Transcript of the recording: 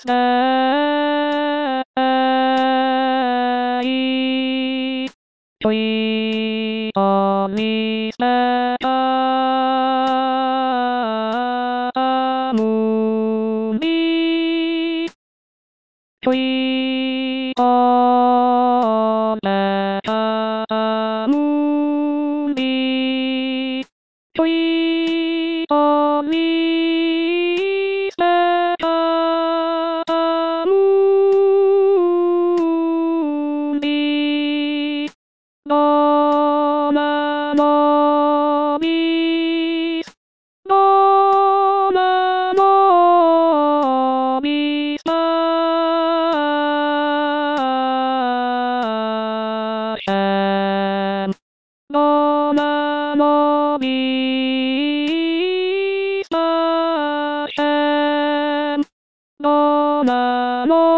stay. Sweet only stay. Moonbeam. Sweet on the moonbeam. Sweet on me, the moonbeam. No, no, no, bees. No, no, no, bees. No, no, no, bees. No, no, no.